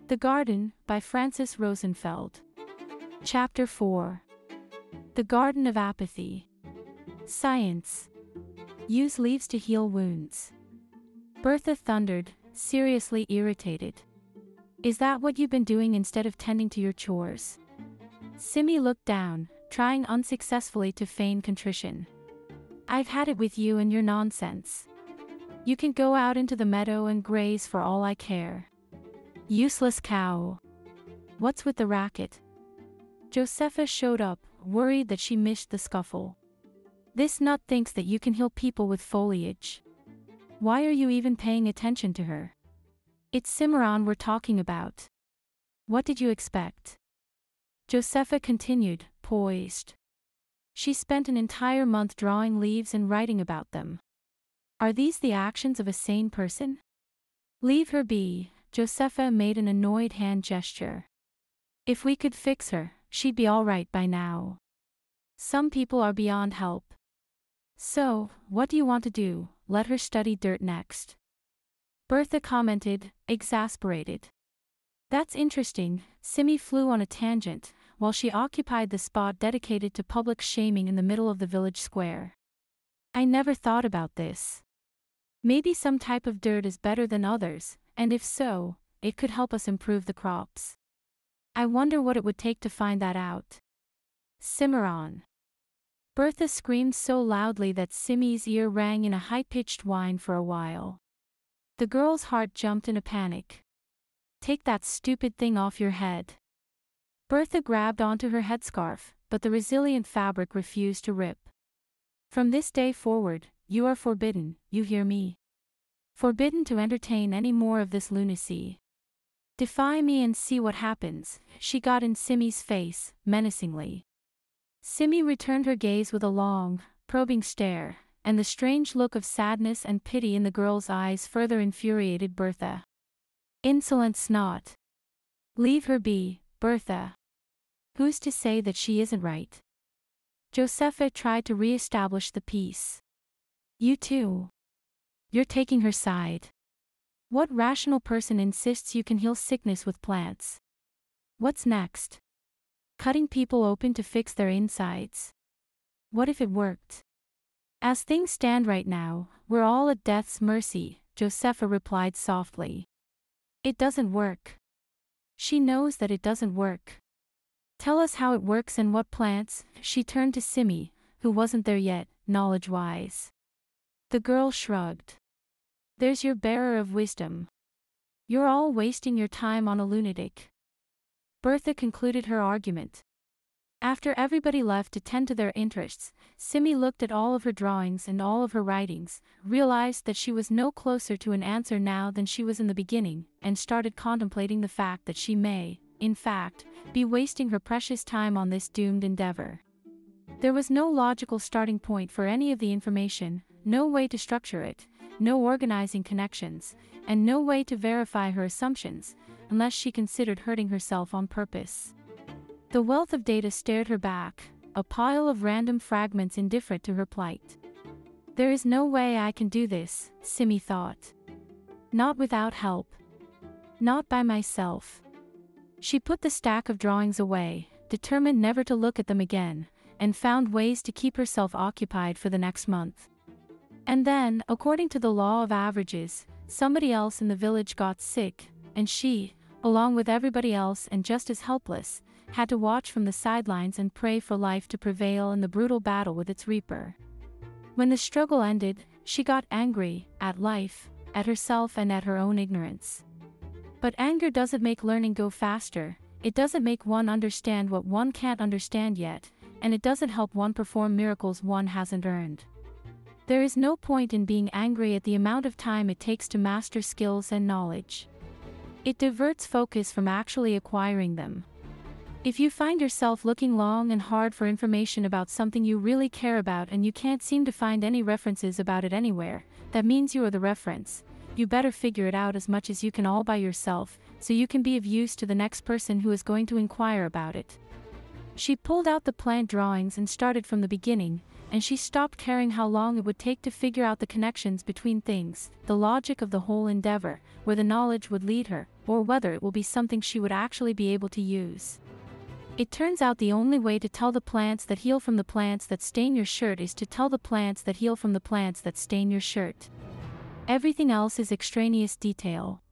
The Garden, by Francis Rosenfeld. Chapter 4. The Garden of Apathy. Science. Use leaves to heal wounds. Bertha thundered, seriously irritated. Is that what you've been doing instead of tending to your chores? Simi looked down, trying unsuccessfully to feign contrition. I've had it with you and your nonsense. You can go out into the meadow and graze for all I care. Useless cow. What's with the racket? Josepha showed up, worried that she missed the scuffle. This nut thinks that you can heal people with foliage. Why are you even paying attention to her? It's Cimarron we're talking about. What did you expect? Josepha continued, poised. She spent an entire month drawing leaves and writing about them. Are these the actions of a sane person? Leave her be. Josepha made an annoyed hand gesture. If we could fix her, she'd be all right by now. Some people are beyond help. So, what do you want to do? Let her study dirt next. Bertha commented, exasperated. That's interesting. Simi flew on a tangent, while she occupied the spot dedicated to public shaming in the middle of the village square. I never thought about this. Maybe some type of dirt is better than others, and if so, it could help us improve the crops. I wonder what it would take to find that out. Cimarron. Bertha screamed so loudly that Simi's ear rang in a high-pitched whine for a while. The girl's heart jumped in a panic. Take that stupid thing off your head. Bertha grabbed onto her headscarf, but the resilient fabric refused to rip. From this day forward, you are forbidden, you hear me? Forbidden to entertain any more of this lunacy. Defy me and see what happens, she got in Simi's face, menacingly. Simi returned her gaze with a long, probing stare, and the strange look of sadness and pity in the girl's eyes further infuriated Bertha. Insolent snot. Leave her be, Bertha. Who's to say that she isn't right? Josepha tried to re-establish the peace. You too. You're taking her side. What rational person insists you can heal sickness with plants? What's next? Cutting people open to fix their insides. What if it worked? As things stand right now, we're all at death's mercy, Josepha replied softly. It doesn't work. She knows that it doesn't work. Tell us how it works and what plants. She turned to Simi, who wasn't there yet, knowledge-wise. The girl shrugged. There's your bearer of wisdom. You're all wasting your time on a lunatic. Bertha concluded her argument. After everybody left to tend to their interests, Simi looked at all of her drawings and all of her writings, realized that she was no closer to an answer now than she was in the beginning, and started contemplating the fact that she may, in fact, be wasting her precious time on this doomed endeavor. There was no logical starting point for any of the information, no way to structure it, no organizing connections, and no way to verify her assumptions, unless she considered hurting herself on purpose. The wealth of data stared her back, a pile of random fragments indifferent to her plight. There is no way I can do this, Simi thought. Not without help. Not by myself. She put the stack of drawings away, determined never to look at them again, and found ways to keep herself occupied for the next month. And then, according to the law of averages, somebody else in the village got sick, and she, along with everybody else and just as helpless, had to watch from the sidelines and pray for life to prevail in the brutal battle with its reaper. When the struggle ended, she got angry, at life, at herself and at her own ignorance. But anger doesn't make learning go faster, it doesn't make one understand what one can't understand yet, and it doesn't help one perform miracles one hasn't earned. There is no point in being angry at the amount of time it takes to master skills and knowledge. It diverts focus from actually acquiring them. If you find yourself looking long and hard for information about something you really care about and you can't seem to find any references about it anywhere, that means you are the reference. You better figure it out as much as you can all by yourself, so you can be of use to the next person who is going to inquire about it. She pulled out the plant drawings and started from the beginning, and she stopped caring how long it would take to figure out the connections between things, the logic of the whole endeavor, where the knowledge would lead her, or whether it will be something she would actually be able to use. It turns out the only way to tell the plants that heal from the plants that stain your shirt is to tell the plants that heal from the plants that stain your shirt. Everything else is extraneous detail.